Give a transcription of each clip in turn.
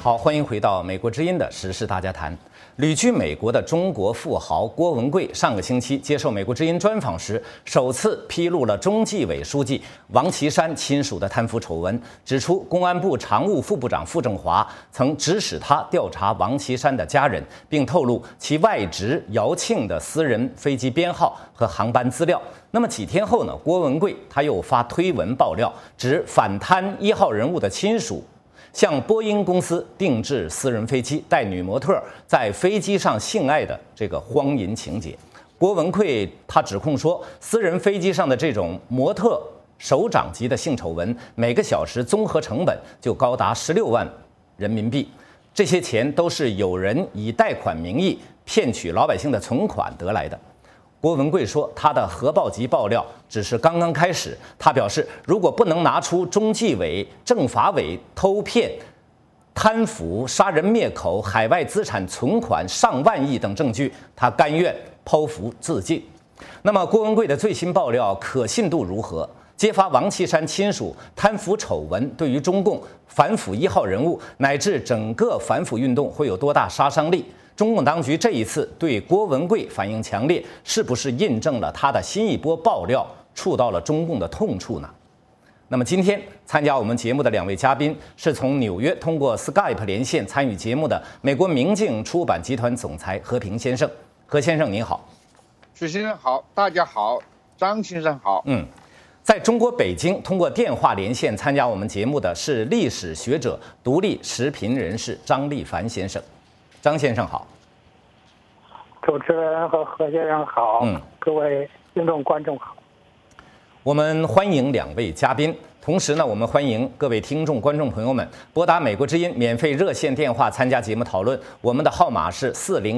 好，欢迎回到美国之音的时事大家谈。旅居美国的中国富豪郭文贵上个星期接受美国之音专访时，首次披露了中纪委书记王岐山亲属的贪腐丑闻，指出公安部常务副部长傅政华曾指使他调查王岐山的家人，并透露其外侄姚庆的私人飞机编号和航班资料。那么几天后呢，郭文贵他又发推文爆料，指反贪1号人物的亲属向波音公司定制私人飞机，带女模特在飞机上性爱的这个荒淫情节。郭文贵他指控说，私人飞机上的这种模特首长级的性丑闻，每个小时综合成本就高达16万人民币，这些钱都是有人以贷款名义骗取老百姓的存款得来的。郭文贵说，他的核爆级爆料只是刚刚开始。他表示，如果不能拿出中纪委、政法委偷骗、贪腐、杀人灭口、海外资产存款上万亿等证据，他甘愿剖腹自尽。那么，郭文贵的最新爆料可信度如何？揭发王岐山亲属贪腐丑闻对于中共反腐1号人物乃至整个反腐运动会有多大杀伤力？中共当局这一次对郭文贵反应强烈，是不是印证了他的新一波爆料触到了中共的痛处呢？那么今天参加我们节目的2位嘉宾是从纽约通过 Skype 连线参与节目的美国明镜出版集团总裁何平先生。何先生您好。 许先生好，大家好，张先生好。 在中国北京通过电话连线参加我们节目的是历史学者、独立时评人士张立凡先生。张先生好。 主持人和何先生好。各位听众观众好。 我们欢迎2位嘉宾，同时呢，我们欢迎各位听众观众朋友们拨打美国之音免费热线电话参加节目讨论。我们的号码是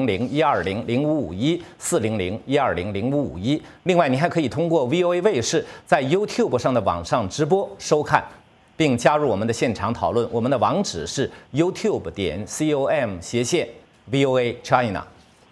400-120-0551，400-120-0551。另外，您还可以通过 VOA 卫视在 YouTube 上的网上直播收看，并加入我们的现场讨论。我们的网址是 youtube.com/VOA China。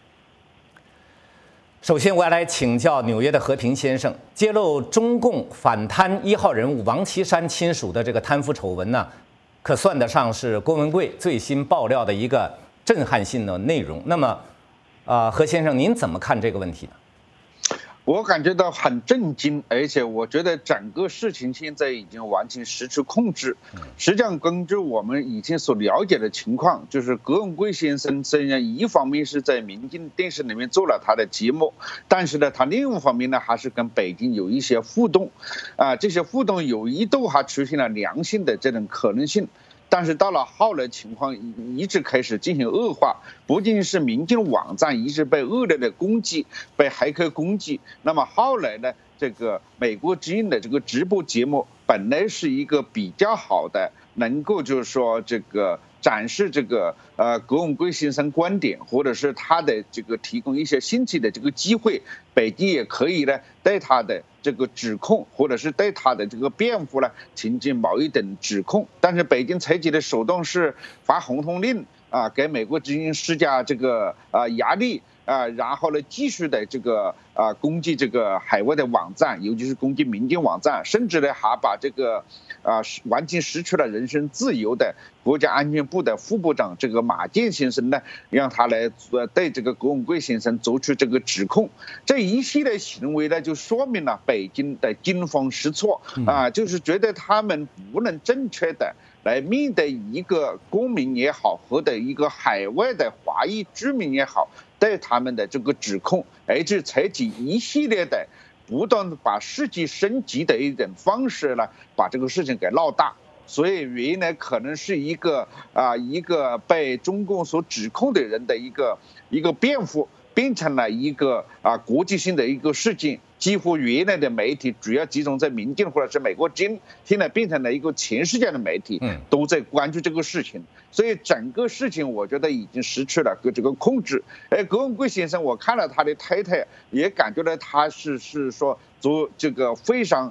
首先，我要来请教纽约的和平先生，揭露中共反贪1号人物王岐山亲属的这个贪腐丑闻呢，可算得上是郭文贵最新爆料的一个震撼性的内容。那么，何先生，您怎么看这个问题呢？ 我感觉到很震惊，而且我觉得整个事情现在已经完全失去控制。实际上，根据我们以前所了解的情况，就是郭文贵先生虽然一方面是在民进电视里面做了他的节目，但是呢，他另一方面呢，还是跟北京有一些互动，这些互动有一度还出现了良性的这种可能性。但是到了后来情况一直开始进行恶化，不仅是民进网站一直被恶劣的攻击，被黑客攻击。那么后来呢，这个美国之音的这个直播节目本来是一个比较好的，能够就是说这个展示这个郭文贵先生观点，或者是他的这个提供一些信息的这个机会，北京也可以呢对他的这个指控，或者是对他的这个辩护呢进行某一等指控。但是北京采取的手段是发红通令给美国之音施加这个压力。然后呢，继续的这个攻击这个海外的网站，尤其是攻击民间网站，甚至呢还把这个完全失去了人身自由的国家安全部的副部长这个马建先生呢，让他来对这个郭文贵先生做出这个指控。这一系列行为呢，就说明了北京的惊慌失措就是觉得他们不能正确的来面对一个公民也好，或者一个海外的华裔居民也好，对他们的这个指控，而且采取一系列的不断的把事情升级的一种方式呢，把这个事情给闹大。所以原因呢，可能是一个被中共所指控的人的一个辩护，变成了一个国际性的一个事件。几乎原来的媒体主要集中在民进或者是美国之音，现在变成了一个全世界的媒体都在关注这个事情。所以整个事情我觉得已经失去了这个控制。郭文贵先生，我看了他的太太，也感觉到他是说做这个非常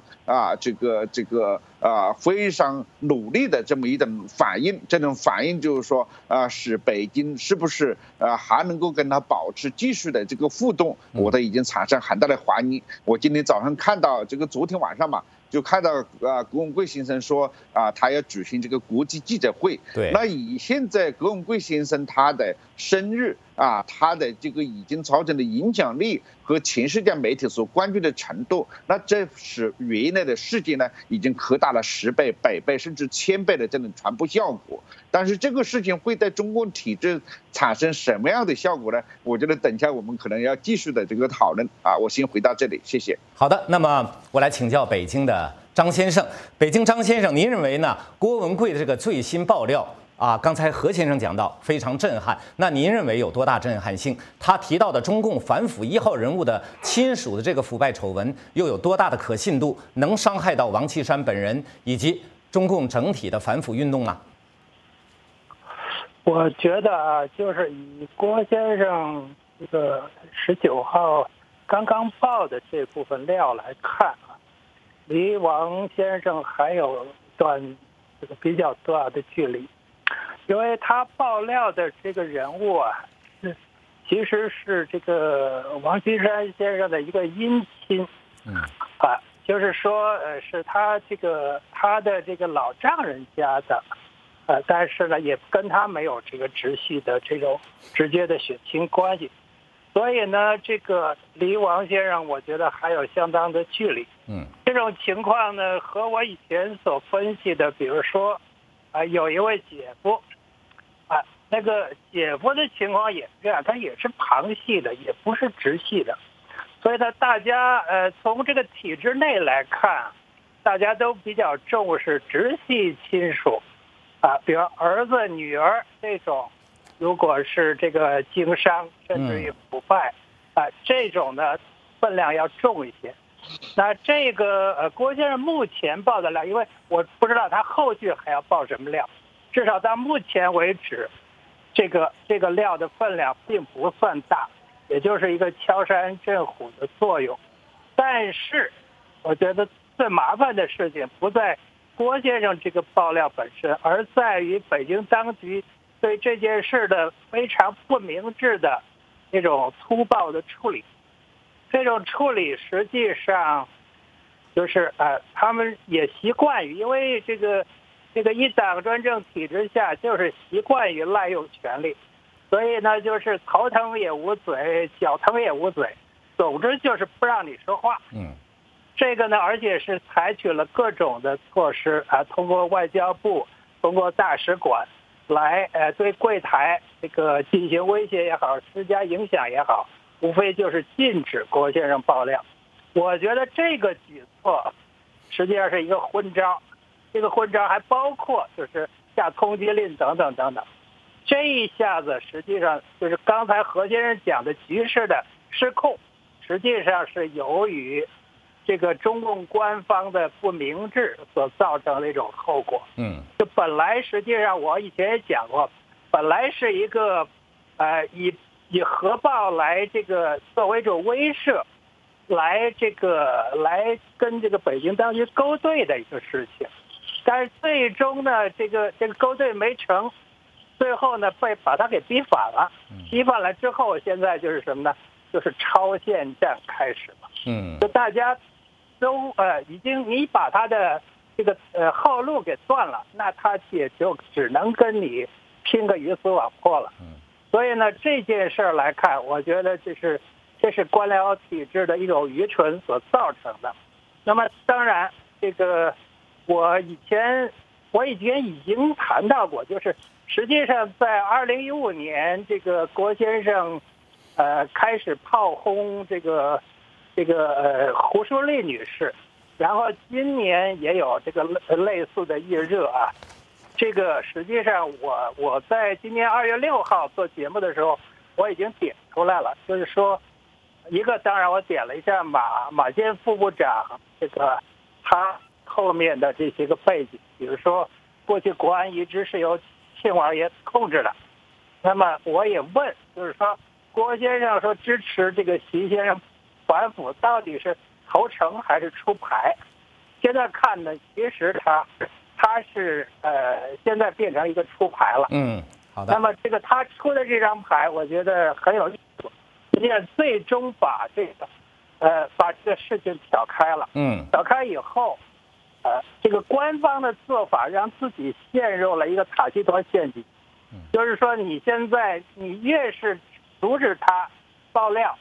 非常努力的这么一种反应。这种反应就是说使北京是不是还能够跟他保持继续的这个互动，我都已经产生很大的怀疑。我今天早上看到这个昨天晚上嘛， 就看到葛文贵先生说他要举行这个国际记者会。 对， 那以现在葛文贵先生他的声誉他的这个已经造成的影响力和全世界媒体所关注的程度，那这使原来的事件呢已经扩大了10倍、100倍甚至1000倍的这种传播效果。但是这个事情会在中共体制产生什么样的效果呢？我觉得等一下我们可能要继续的这个讨论我先回到这里，谢谢。 好的，那么我来请教北京的张先生。北京张先生，您认为呢？郭文贵的这个最新爆料刚才何先生讲到非常震撼，那您认为有多大震撼性？他提到的中共反腐1号人物的亲属的这个腐败丑闻又有多大的可信度？能伤害到王岐山本人以及中共整体的反腐运动吗？ 我觉得就是以郭先生这个19号刚刚爆的这部分料来看离王先生还有一段这个比较大的距离，因为他爆料的这个人物其实是这个王岐山先生的一个姻亲，就是说是他的这个老丈人家的。但是呢，也跟他没有这个直系的这种直接的血亲关系，所以呢，这个离王先生，我觉得还有相当的距离。这种情况呢，和我以前所分析的，比如说，有一位姐夫，那个姐夫的情况也是这样，他也是旁系的，也不是直系的，所以呢，大家从这个体制内来看，大家都比较重视直系亲属。比如儿子、女儿这种，如果是这个经商甚至于腐败，这种呢分量要重一些。那这个郭先生目前报的料，因为我不知道他后续还要报什么料，至少到目前为止，这个料的分量并不算大，也就是一个敲山震虎的作用。但是，我觉得最麻烦的事情不在郭先生这个爆料本身，而在于北京当局对这件事的非常不明智的那种粗暴的处理。这种处理实际上就是他们也习惯于，因为这个一党专政体制下就是习惯于滥用权力，所以呢就是头疼也无嘴，脚疼也无嘴，总之就是不让你说话。这个呢，而且是采取了各种的措施通过外交部、通过大使馆来对柜台这个进行威胁也好，施加影响也好，无非就是禁止郭先生爆料。我觉得这个举措实际上是一个昏招，这个昏招还包括就是下通缉令等等等等。这一下子实际上就是刚才何先生讲的局势的失控，实际上是由于这个中共官方的不明智所造成的一种后果。就本来实际上我以前也讲过，本来是一个以核爆来这个作为一种威慑，来跟这个北京当局勾兑的一个事情，但是最终呢，这个勾兑没成，最后呢把他给逼反了。逼反了之后，现在就是什么呢？就是超限战开始了。就大家都已经你把他的这个后路给断了，那他也就只能跟你拼个鱼死网破了。所以呢，这件事来看，我觉得这是官僚体制的一种愚蠢所造成的。那么当然，这个我以前已经谈到过，就是实际上在2015年，这个郭先生开始炮轰这个胡淑丽女士，然后今年也有这个类似的预热这个实际上我在今年2月6号做节目的时候，我已经点出来了，就是说一个当然我点了一下马建副部长这个他后面的这些个背景，比如说过去国安遗址是由庆王爷控制的，那么我也问，就是说郭先生说支持这个习先生反腐，到底是投诚还是出牌？现在看呢，其实他是现在变成一个出牌了。 好的。 那么这个他出的这张牌，我觉得很有意思，实际上最终把这个事情挑开了。挑开以后， 这个官方的做法让自己陷入了一个塔西佗陷阱，就是说你现在你越是阻止他爆料，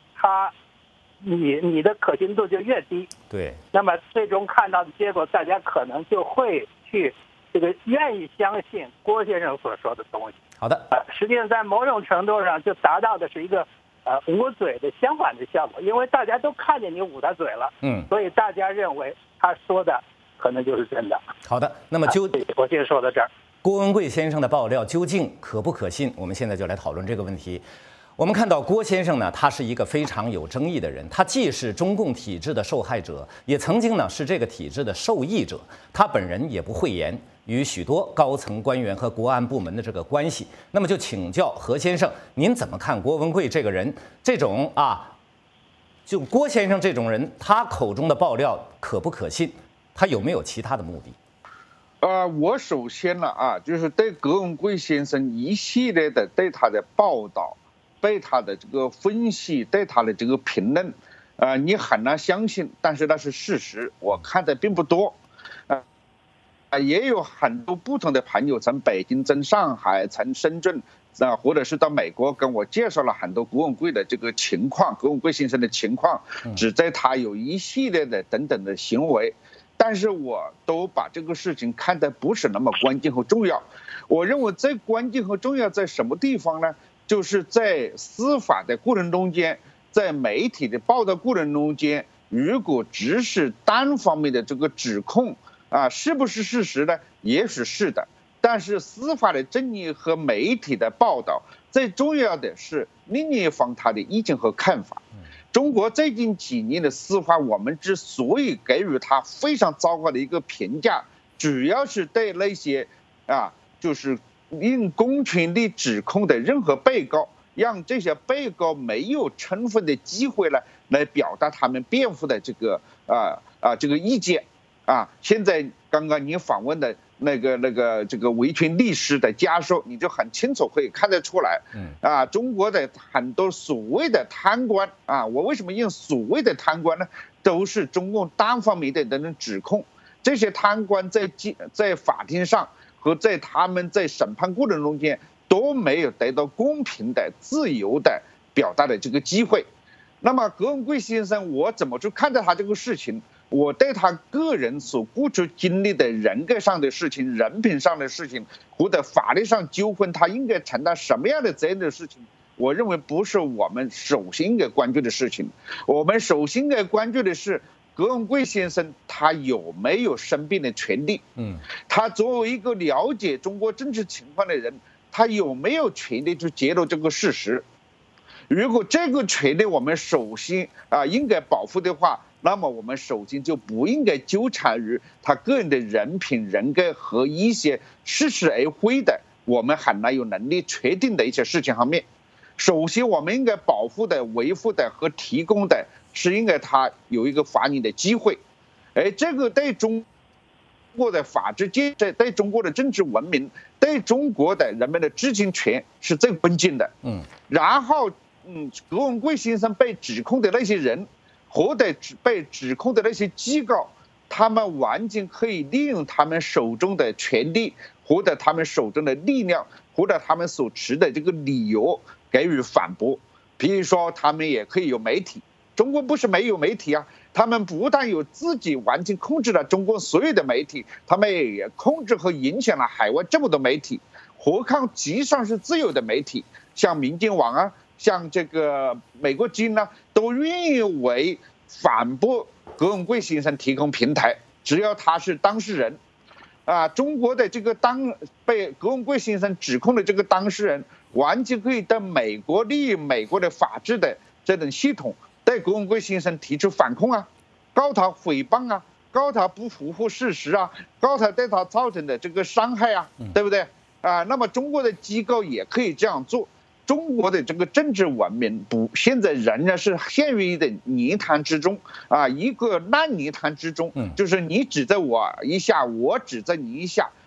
你的可信度就越低。 对。 那么最终看到的结果，大家可能就会去这个愿意相信郭先生所说的东西。 好的。 实际上在某种程度上就达到的是一个捂嘴的相反的效果，因为大家都看见你捂他嘴了，所以大家认为他说的可能就是真的。 好的，那么我先说到这儿。 郭文贵先生的爆料究竟可不可信？我们现在就来讨论这个问题。我们看到郭先生呢，他是一个非常有争议的人，他既是中共体制的受害者，也曾经呢是这个体制的受益者。他本人也不讳言与许多高层官员和国安部门的这个关系。那么就请教何先生，您怎么看郭文贵这个人？这种就郭先生这种人，他口中的爆料可不可信？他有没有其他的目的？ 我首先呢就是对葛文贵先生一系列的对他的报道、对他的这个分析、对他的这个评论，你很难相信，但是那是事实。我看的并不多，也有很多不同的朋友从北京、从上海、从深圳或者是到美国跟我介绍了很多郭文贵的这个情况，郭文贵先生的情况，指责他有一系列的等等的行为。但是我都把这个事情看得不是那么关键和重要。我认为最关键和重要在什么地方呢？就是在司法的过程中间，在媒体的报道过程中间，如果只是单方面的这个指控是不是事实呢？也许是的。但是司法的正义和媒体的报道，最重要的是另一方他的意见和看法。中国最近几年的司法，我们之所以给予他非常糟糕的一个评价，主要是对那些就是用公权力指控的任何被告，让这些被告没有充分的机会来表达他们辩护的这个意见现在刚刚您访问的这个维权律师的家属，你就很清楚可以看得出来，中国的很多所谓的贪官我为什么用所谓的贪官呢？都是中共单方面的人指控，这些贪官在法庭上和在他们在审判过程中间都没有得到公平的、自由的表达的这个机会。那么葛文贵先生，我怎么去看待他这个事情？我对他个人所过去经历的人格上的事情、人品上的事情，或者法律上纠纷，他应该承担什么样的责任的事情，我认为不是我们首先应该关注的事情。我们首先应该关注的是葛文贵先生他有没有申辩的权利？他作为一个了解中国政治情况的人，他有没有权利去揭露这个事实？如果这个权利我们首先应该保护的话，那么我们首先就不应该纠缠于他个人的人品、人格和一些似是而非的我们很难有能力确定的一些事情方面。首先我们应该保护的、维护的和提供的是应该他有一个发言的机会，而这个对中国的法治建设、对中国的政治文明、对中国的人们的知情权是最关键的。然后葛文贵先生被指控的那些人或者被指控的那些机构，他们完全可以利用他们手中的权力，或者他们手中的力量，或者他们所持的这个理由给予反驳。比如说他们也可以有媒体，中国不是没有媒体他们不但有自己完全控制了中国所有的媒体，他们也控制和影响了海外这么多媒体，何况即使是自由的媒体，像民进网像这个美国之音都愿意为反驳葛文贵先生提供平台，只要他是当事人中国的这个被葛文贵先生指控的这个当事人，完全可以到美国利用美国的法治的这种系统，对葛文贵先生提出反控告他诽谤告他不符合事实告他对他造成的这个伤害对不对那么中国的机构也可以这样做。中国的这个政治文明现在仍然是陷于的泥潭之中一个烂泥潭之中，就是你指责我一下，我指责你一下，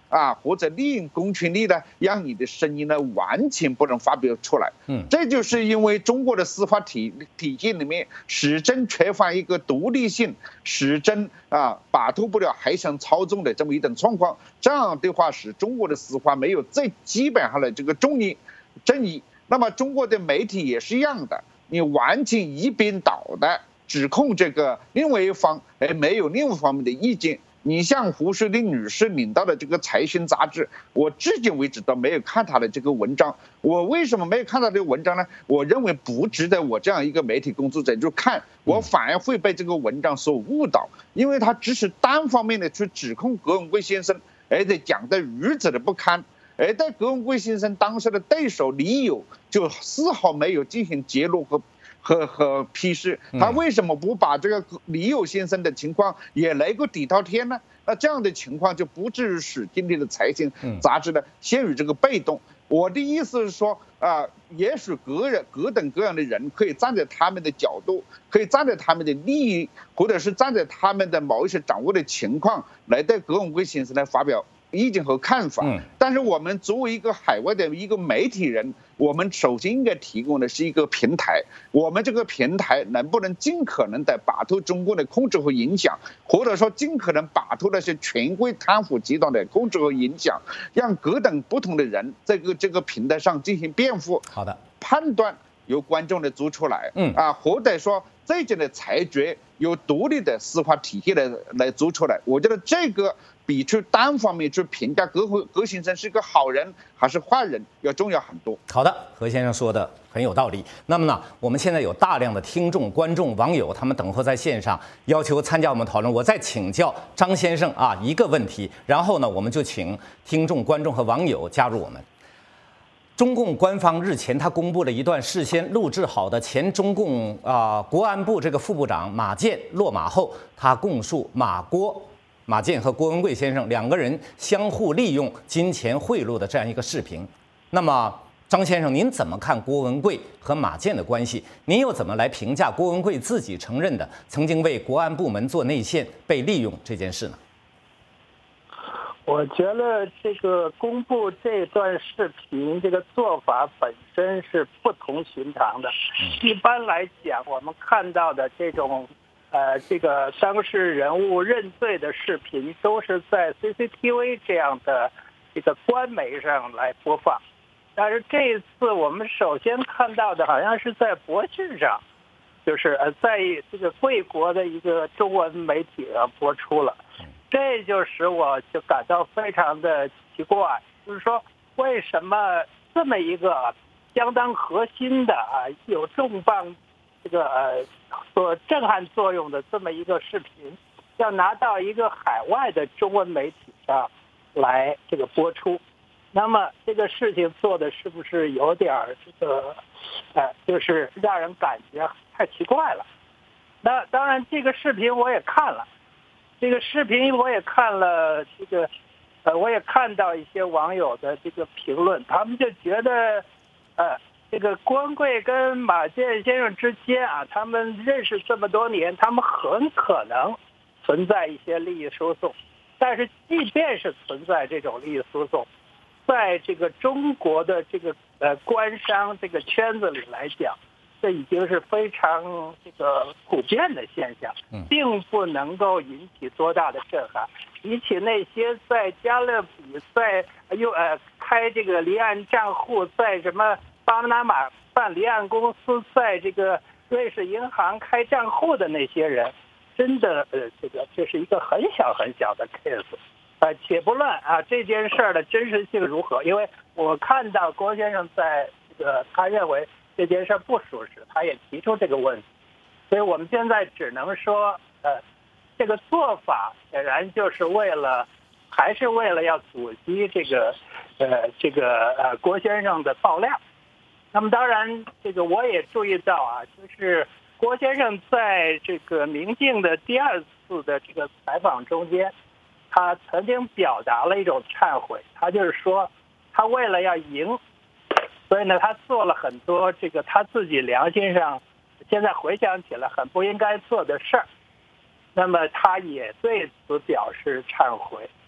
或者利用公权力呢，让你的声音呢完全不能发表出来。这就是因为中国的司法体系里面始终缺乏一个独立性，始终摆脱不了海上操纵的这么一种状况。这样的话，使中国的司法没有最基本上的这个正义。那么中国的媒体也是一样的，你完全一边倒的指控这个另外一方，没有另外一方面的意见。你像胡适丽女士领导的这个财新杂志，我至今为止都没有看她的这个文章。我为什么没有看到这个文章呢？我认为不值得我这样一个媒体工作者就看，我反而会被这个文章所误导，因为他只是单方面的去指控葛文贵先生，而且讲得如此的不堪。而对葛文贵先生当时的对手李友就丝毫没有进行揭露和批示，他为什么不把这个李友先生的情况也来个底套天呢？那这样的情况就不至于使今天的财经杂志呢陷于这个被动。我的意思是说也许各等各样的人可以站在他们的角度，可以站在他们的利益，或者是站在他们的某一些掌握的情况来对葛文贵先生来发表意见和看法。但是我们作为一个海外的一个媒体人，我们首先应该提供的是一个平台，我们这个平台能不能尽可能的摆脱中共的控制和影响，或者说尽可能摆脱那些权贵贪腐集团的控制和影响，让各等不同的人在这个平台上进行辩护， 好的判断由观众来做出来，或者说这种的裁决由独立的司法体系来做出来。我觉得这个比去单方面去评价葛先生是个好人还是坏人要重要很多。 好的，何先生说的很有道理。那么呢，我们现在有大量的听众、观众、网友，他们等候在线上，要求参加我们讨论。我再请教张先生一个问题，然后呢，我们就请听众、观众和网友加入我们。中共官方日前他公布了一段事先录制好的前中共国安部这个副部长马建落马后，他供述马建和郭文贵先生两个人相互利用金钱贿赂的这样一个视频。那么张先生，您怎么看郭文贵和马建的关系？您又怎么来评价郭文贵自己承认的曾经为国安部门做内线被利用这件事呢？ 我觉得这个公布这段视频这个做法本身是不同寻常的。一般来讲，我们看到的这种这个当事人物认罪的视频都是在 CCTV 这样的这个官媒上来播放，但是这一次我们首先看到的好像是在博讯上，就是在这个贵国的一个中文媒体上播出了。这就使我就感到非常的奇怪，就是说为什么这么一个相当核心的有重磅这个所震撼作用的这么一个视频，要拿到一个海外的中文媒体上来这个播出？那么这个事情做的是不是有点这个就是让人感觉太奇怪了？那当然，这个视频我也看了。这个视频我也看了，我也看到一些网友的这个评论，他们就觉得，这个郭文贵跟马建先生之间他们认识这么多年，他们很可能存在一些利益输送，但是即便是存在这种利益输送，在这个中国的这个官商这个圈子里来讲，这已经是非常这个普遍的现象，并不能够引起多大的震撼。比起那些在加勒比在开这个离岸账户，在什么巴拿马办离岸公司，在这个瑞士银行开账户的那些人，真的这是一个很小很小的 case。且不论这件事的真实性如何，因为我看到郭先生在这个他认为这件事不属实，他也提出这个问题，所以我们现在只能说，这个做法显然就是还是为了要阻击这个郭先生的爆料。那么当然，这个我也注意到就是郭先生在这个明镜的第二次的这个采访中间，他曾经表达了一种忏悔，他就是说，他为了要赢。所以呢，他做了很多这个他自己良心上现在回想起来很不应该做的事儿，那么他也对此表示忏悔。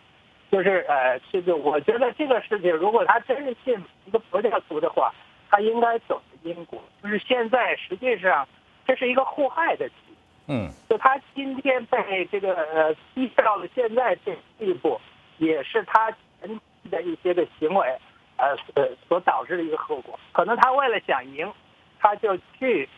就是这个我觉得这个事情，如果他真是信一个佛教徒的话，他应该走因果。就是现在实际上这是一个互害的局。就他今天被这个逼到了现在这地步，也是他前期的一些个行为所导致的一个后果。可能他为了想赢，他就去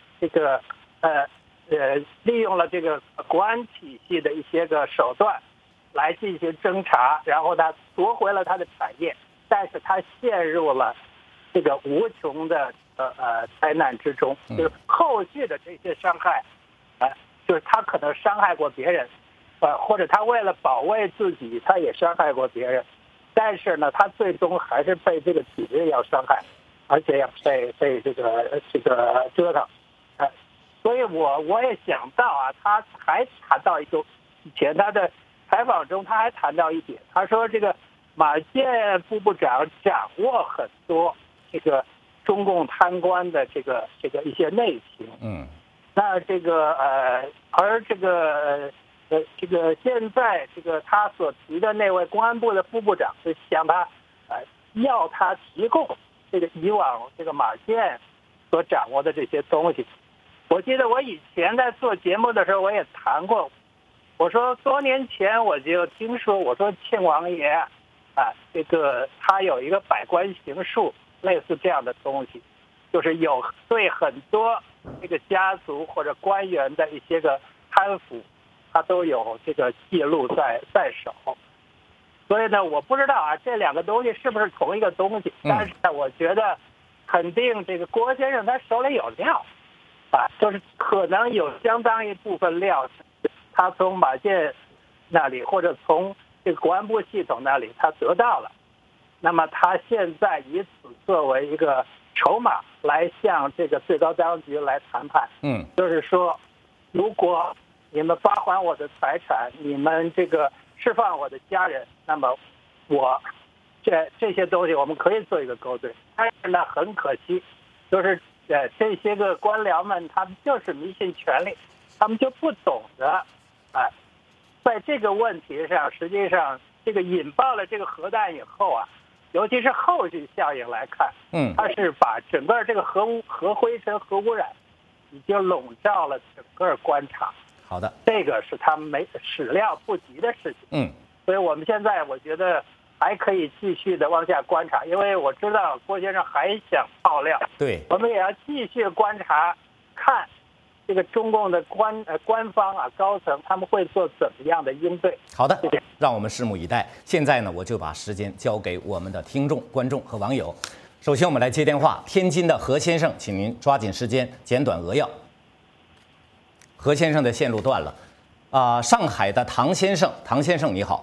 利用了这个国安体系的一些个手段来进行侦查，然后他夺回了他的产业，但是他陷入了这个无穷的灾难之中，就是后续的这些伤害。就是他可能伤害过别人，或者他为了保卫自己，他也伤害过别人，但是呢，他最终还是被这个体制要伤害，而且要被这个折腾，所以我也想到啊，他还谈到一个，以前他的采访中他还谈到一点，他说这个马建副部长掌握很多这个中共贪官的这个一些内情，那这个而这个现在这个他所提的那位公安部的副部长就向他要他提供这个以往这个马建所掌握的这些东西。我记得我以前在做节目的时候我也谈过，我说多年前我就听说，我说庆王爷这个他有一个百官行术类似这样的东西，就是有对很多这个家族或者官员的一些个贪腐，他都有这个记录在手。所以呢，我不知道啊，这两个东西是不是同一个东西？但是呢，我觉得肯定这个郭先生他手里有料，就是可能有相当一部分料，他从马建那里或者从这个国安部系统那里他得到了，那么他现在以此作为一个筹码来向这个最高当局来谈判，就是说，如果你们发还我的财产，你们这个释放我的家人，那么我这些东西我们可以做一个勾兑。但是呢，很可惜，就是这些个官僚们他们就是迷信权力，他们就不懂得在这个问题上，实际上这个引爆了这个核弹以后啊。尤其是后续效应来看，它是把整个这个核灰尘、核污染已经笼罩了整个官场。 好的， 这个是他们始料不及的事情。所以我们现在我觉得还可以继续的往下观察，因为我知道郭先生还想爆料， 对， 我们也要继续观察，看这个中共的官方高层他们会做怎么样的应对。 好的，让我们拭目以待。现在呢，我就把时间交给我们的听众、观众和网友。首先，我们来接电话。天津的何先生，请您抓紧时间，简短扼要。何先生的线路断了。上海的唐先生你好。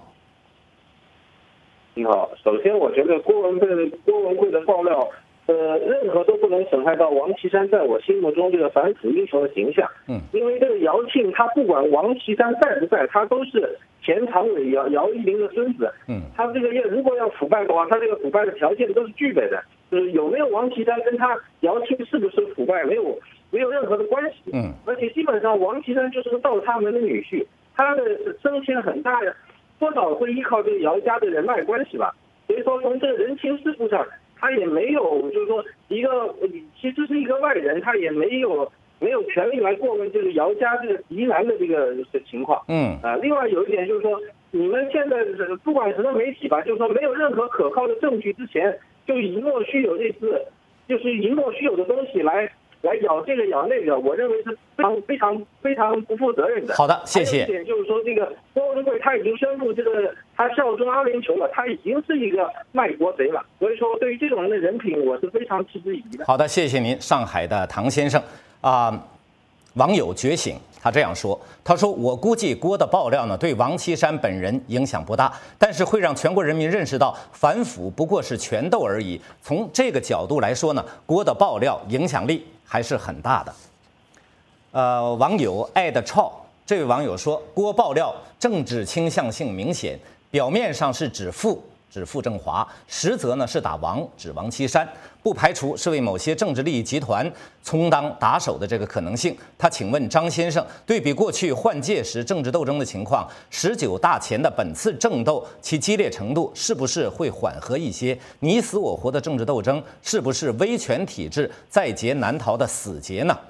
你好，首先我觉得郭文贵的爆料。任何都不能损害到王岐山在我心目中这个反腐英雄的形象。因为这个姚庆他不管王岐山在不在，他都是前常委姚依林的孙子。他这个如果要腐败的话，他这个腐败的条件都是具备的。就是有没有王岐山跟他姚庆是不是腐败没有任何的关系。而且基本上王岐山就是个倒插门的女婿，他的升迁很大呀，多少会依靠这个姚家的人脉关系吧。所以说从这个人情世故上。他也没有，就是说其实是一个外人，他也没有权利来过问这个姚家这个疑难的这个情况。另外有一点就是说，你们现在不管什么媒体吧，就是说没有任何可靠的证据之前，就以莫须有就是以莫须有的东西来咬这个咬那个，我认为是非常不负责任的。 好的，谢谢。 还有一点就是说，这个郭文贵他已经宣布这个他效忠阿联酋了，他已经是一个卖国贼了。所以说，对于这种人的人品，我是非常嗤之以鼻的。 好的，谢谢您，上海的唐先生网友觉醒，他这样说：“他说，我估计郭的爆料呢，对王岐山本人影响不大，但是会让全国人民认识到反腐不过是权斗而已。从这个角度来说呢，郭的爆料影响力还是很大的。”网友爱的超，这位网友说，郭爆料政治倾向性明显，表面上是指指傅政华，实则呢是打王，指王岐山，不排除是为某些政治利益集团充当打手的这个可能性。他请问张先生，对比过去换届时政治斗争的情况，19大前的本次政斗，其激烈程度是不是会缓和一些？你死我活的政治斗争，是不是威权体制在劫难逃的死劫呢？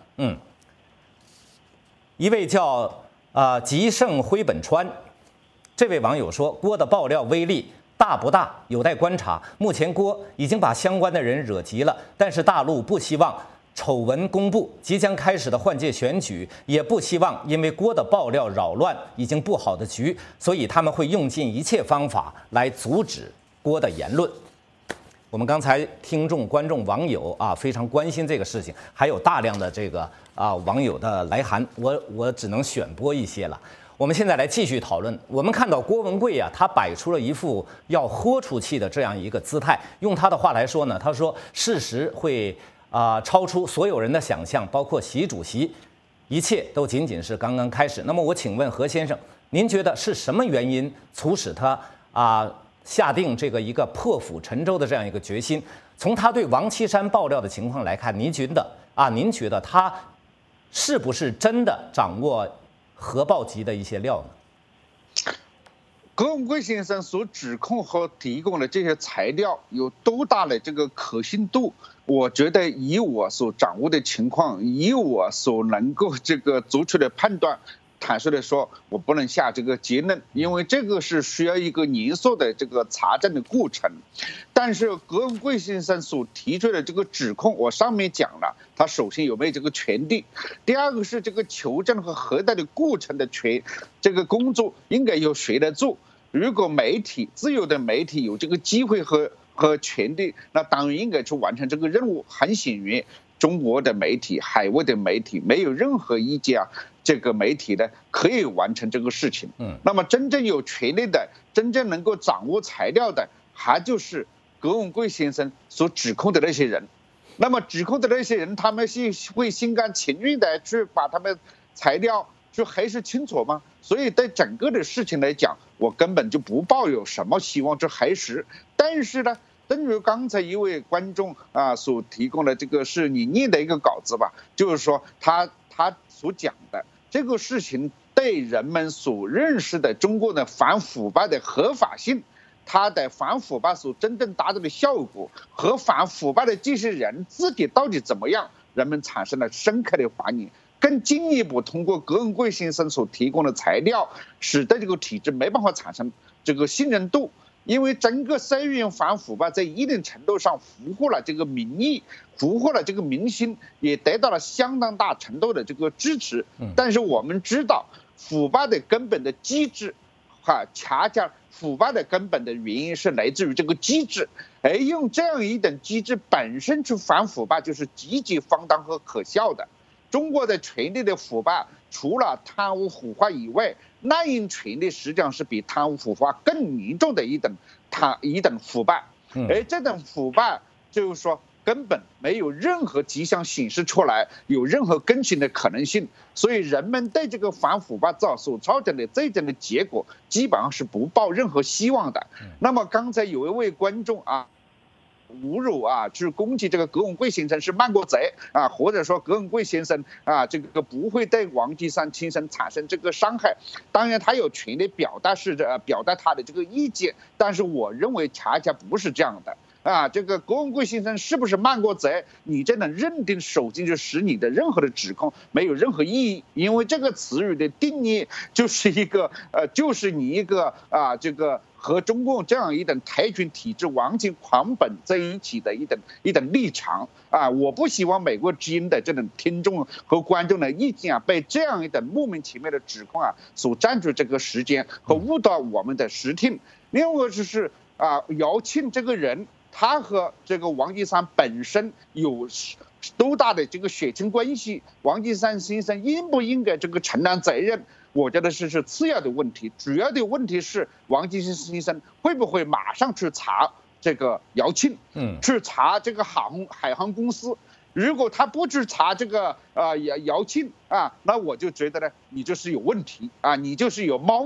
一位叫吉盛辉本川，这位网友说，郭的爆料威力大不大有待观察。目前郭已经把相关的人惹急了，但是大陆不希望丑闻公布，即将开始的换届选举也不希望因为郭的爆料扰乱已经布好的局，所以他们会用尽一切方法来阻止郭的言论。我们刚才听众、观众、网友非常关心这个事情，还有大量的这个网友的来函，我只能选播一些了。我们现在来继续讨论。我们看到郭文贵他摆出了一副要豁出去的这样一个姿态。用他的话来说呢，他说事实会超出所有人的想象，包括习主席，一切都仅仅是刚刚开始。那么我请问何先生，您觉得是什么原因促使他下定这个一个破釜沉舟的这样一个决心？从他对王岐山爆料的情况来看，您觉得他是不是真的掌握核爆级的一些料呢？ 郭文贵先生所指控和提供的这些材料有多大的这个可信度？我觉得以我所掌握的情况，以我所能够这个做出的判断，坦率的说，我不能下这个结论，因为这个是需要一个严肃的这个查证的过程。但是郭文贵先生所提出的这个指控，我上面讲了，他首先有没有这个权利，第二个是这个求证和核对的过程的这个工作应该由谁来做？如果自由的媒体有这个机会和权利，那当然应该去完成这个任务。很显然，中国的媒体、海外的媒体没有任何一家这个媒体呢可以完成这个事情。那么真正有权利的、真正能够掌握材料的，还就是郭文贵先生所指控的那些人。那么指控的那些人，他们是会心甘情愿的去把他们材料去核实清楚吗？所以对整个的事情来讲，我根本就不抱有什么希望去核实。但是呢，正如刚才一位观众所提供的，这个是你念的一个稿子吧，就是说他所讲的这个事情对人们所认识的中国的反腐败的合法性，他的反腐败所真正达到的效果和反腐败的这些人自己到底怎么样，人们产生了深刻的怀疑。更进一步，通过郭文贵先生所提供的材料，使得这个体制没办法产生这个信任度。因为整个社运反腐败在一定程度上俘获了这个民意，俘获了这个民心，也得到了相当大程度的这个支持。但是我们知道，腐败的根本的机制，恰恰腐败的根本的原因是来自于这个机制，而用这样一等机制本身去反腐败，就是极其荒唐和可笑的。中国的权力的腐败，除了贪污腐化以外，滥用权力实际上是比贪污腐化更严重的一等腐败。而这等腐败就是说根本没有任何迹象显示出来有任何更新的可能性，所以人们对这个反腐败所造成的这种的结果基本上是不抱任何希望的。那么刚才有一位观众侮辱去攻击这个郭文贵先生是卖国贼或者说郭文贵先生这个不会对王岐山先生产生这个伤害。当然他有权利表达他的这个意见，但是我认为恰恰不是这样的。这个郭文贵先生是不是卖国贼，你这能认定首先就使你的任何的指控没有任何意义，因为这个词语的定义就是一个就是你一个这个和中共这样一等台军体制完全狂本在一起的一等立场我不希望美国之音的这种听众和观众的意见被这样一等莫名其妙的指控所占据这个时间和误导我们的视听。另外就是姚庆这个人，他和这个王岐山本身有多大的这个血亲关系？王岐山先生应不应该这个承担责任？我觉得是次要的问题，主要的问题是王岐山先生会不会马上去查这个姚庆，去查这个海航公司？如果他不去查这个姚庆那我就觉得呢，你就是有问题你就是有猫腻。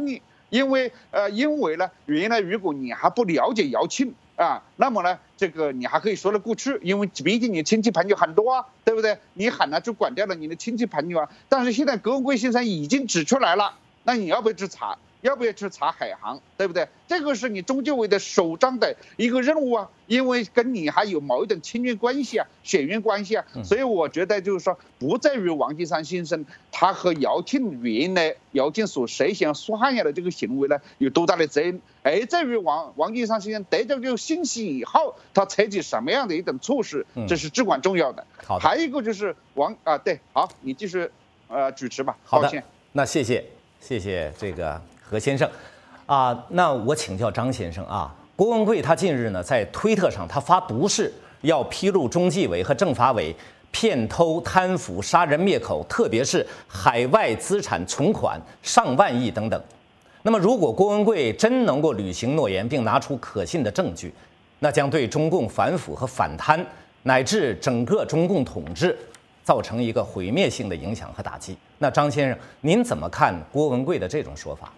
因为呢，原来如果你还不了解姚庆啊，那么呢，这个你还可以说得过去，因为毕竟你亲戚朋友很多啊，对不对？你喊了就管掉了你的亲戚朋友啊。但是现在郭文贵先生已经指出来了，那你要不要去查？要不要去查海航，对不对？这个是你中纪委的首张的一个任务啊，因为跟你还有某一种亲缘关系啊、血缘关系啊，所以我觉得就是说，不在于王岐山先生他和姚庆原来姚庆所涉嫌犯下的这个行为呢有多大的责任，而在于王岐山先生得到这个信息以后，他采取什么样的一种措施，这是至关重要的。还有一个就是对，好，你继续主持吧。 好的，那谢谢这个何先生，那我请教张先生啊，郭文贵他近日呢在推特上他发毒誓，要披露中纪委和政法委骗偷、贪腐、杀人灭口，特别是海外资产存款上万亿等等。那么，如果郭文贵真能够履行诺言，并拿出可信的证据，那将对中共反腐和反贪，乃至整个中共统治造成一个毁灭性的影响和打击。那张先生，您怎么看郭文贵的这种说法？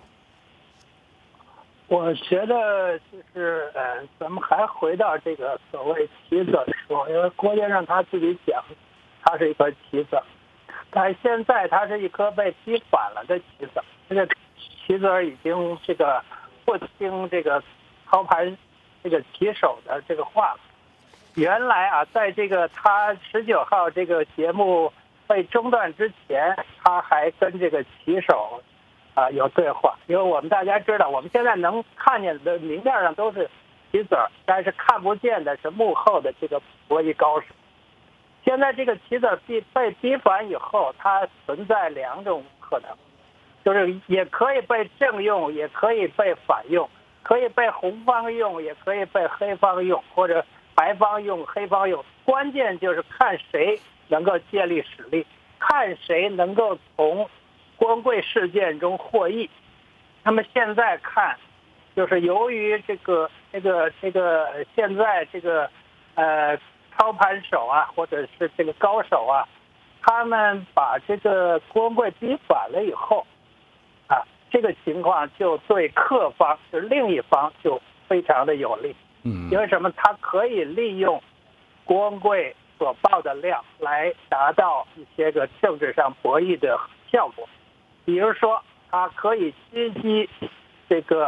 我觉得就是咱们还回到这个所谓棋子说，因为郭先生他自己讲，他是一颗棋子，但现在他是一颗被击反了的棋子，这个棋子已经这个不听这个操盘这个棋手的这个话了。原来在这个他19号这个节目被中断之前，他还跟这个棋手有对话，因为我们大家知道，我们现在能看见的明面上都是棋子，但是看不见的是幕后的这个博弈高手。现在这个棋子被逼反以后，它存在两种可能，就是也可以被正用，也可以被反用，可以被红方用，也可以被黑方用，或者白方用、黑方用。关键就是看谁能够借力使力，看谁能够从郭文贵事件中获益。那么现在看，就是由于这个现在这个操盘手或者是这个高手他们把这个郭文贵逼反了以后这个情况就对客方，就是另一方就非常的有利。因为什么？他可以利用郭文贵所报的量来达到一些个政治上博弈的效果。比如说，他可以狙击这个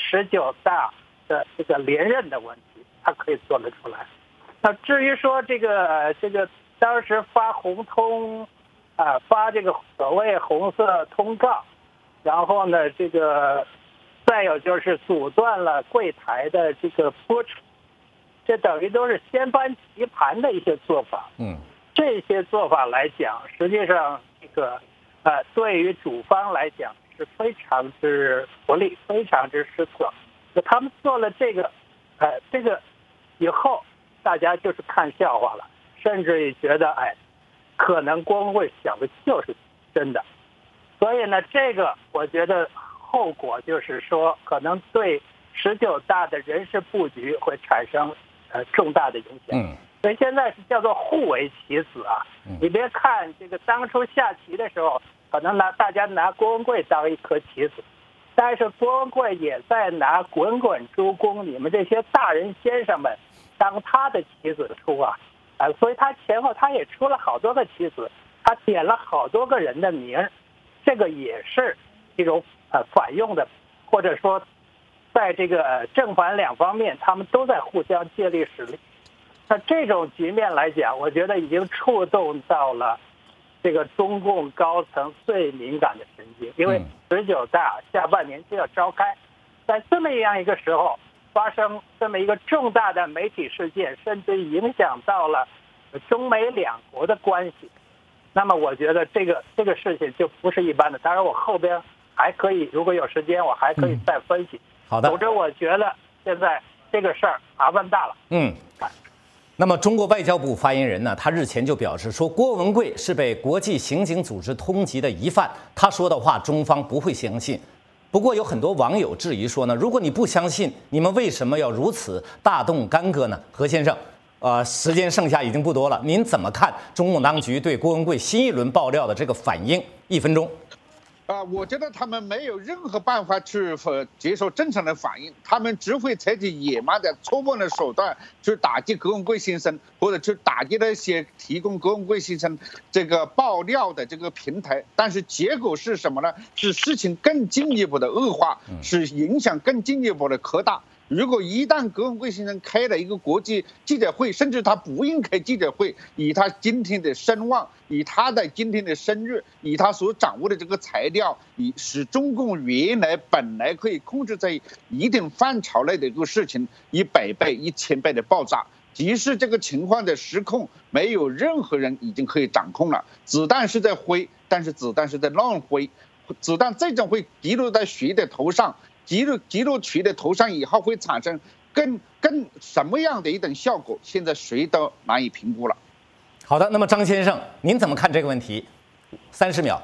19大的这个连任的问题，他可以做得出来。那至于说这个当时发红通发这个所谓红色通告，然后呢这个再有就是阻断了柜台的这个播出，这等于都是先翻棋盘的一些做法。这些做法来讲，实际上这个对于主方来讲是非常之不利，非常之失策。那他们做了这个以后，大家就是看笑话了，甚至于觉得可能郭文贵想的就是真的。所以呢，这个我觉得后果就是说，可能对19大的人事布局会产生重大的影响。所以现在是叫做互为棋子你别看这个当初下棋的时候，可能大家拿郭文贵当一颗棋子，但是郭文贵也在拿滚滚诸公你们这些大人先生们当他的棋子出所以他前后他也出了好多个棋子，他点了好多个人的名，这个也是一种反用的，或者说在这个正反两方面他们都在互相借力使力。那这种局面来讲，我觉得已经触动到了这个中共高层最敏感的神经，因为19大下半年就要召开，在这么样一个时候发生这么一个重大的媒体事件，甚至影响到了中美两国的关系，那么我觉得这个事情就不是一般的。当然我后边还可以，如果有时间我还可以再分析。 好的。 总之我觉得现在这个事儿麻烦大了。 那么，中国外交部发言人呢，他日前就表示说，郭文贵是被国际刑警组织通缉的疑犯，他说的话中方不会相信。不过，有很多网友质疑说呢，如果你不相信，你们为什么要如此大动干戈呢？何先生，时间剩下已经不多了，您怎么看中共当局对郭文贵新一轮爆料的这个反应？1分钟。 我觉得他们没有任何办法去接受正常的反应，他们只会采取野蛮的、粗暴的手段去打击葛文贵先生，或者去打击那些提供葛文贵先生这个爆料的这个平台。但是结果是什么呢？是事情更进一步的恶化，是影响更进一步的扩大。如果一旦葛文贵先生开了一个国际记者会，甚至他不应开记者会，以他今天的声望，以他的今天的声誉，以他所掌握的这个材料，使中共本来可以控制在一定范畴内的一个事情，100倍、1000倍的爆炸。即使这个情况的失控，没有任何人已经可以掌控了。子弹是在挥，但是子弹是在乱挥，子弹这种会击落在谁的头上？击落谁的头上以后会产生更什么样的一种效果？现在谁都难以评估了。 好的，那么张先生，您怎么看这个问题？30秒。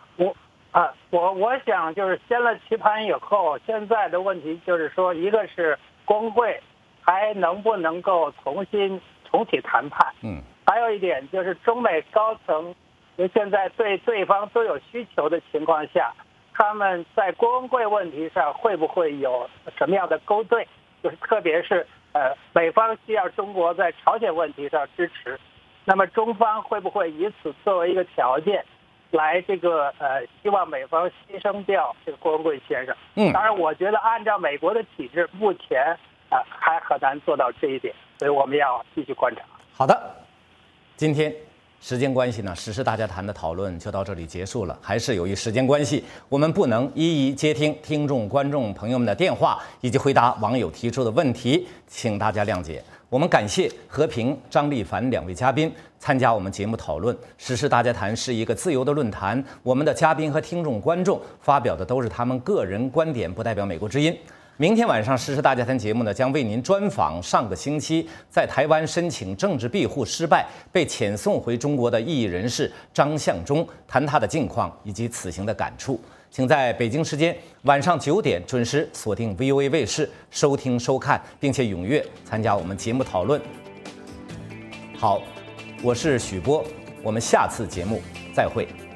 我想就是掀了棋盘以后，现在的问题就是说，一个是工会还能不能够重启谈判，还有一点就是中美高层现在对对方都有需求的情况下，他们在郭文贵问题上会不会有什么样的勾兑？就是特别是美方需要中国在朝鲜问题上支持，那么中方会不会以此作为一个条件，来希望美方牺牲掉这个郭文贵先生？当然，我觉得按照美国的体制，目前还很难做到这一点，所以我们要继续观察。 好的，今天时间关系呢，时事大家谈的讨论就到这里结束了。还是由于时间关系，我们不能一一接听听众、观众朋友们的电话，以及回答网友提出的问题，请大家谅解。我们感谢和平、张立凡2位嘉宾参加我们节目讨论。时事大家谈是一个自由的论坛，我们的嘉宾和听众、观众发表的都是他们个人观点，不代表美国之音。明天晚上时事大家谈节目呢，将为您专访上个星期在台湾申请政治庇护失败被遣送回中国的异议人士张向忠，谈他的近况以及此行的感触。请在北京时间晚上9点准时锁定 VOA 卫视收听收看，并且踊跃参加我们节目讨论。好，我是许波，我们下次节目再会。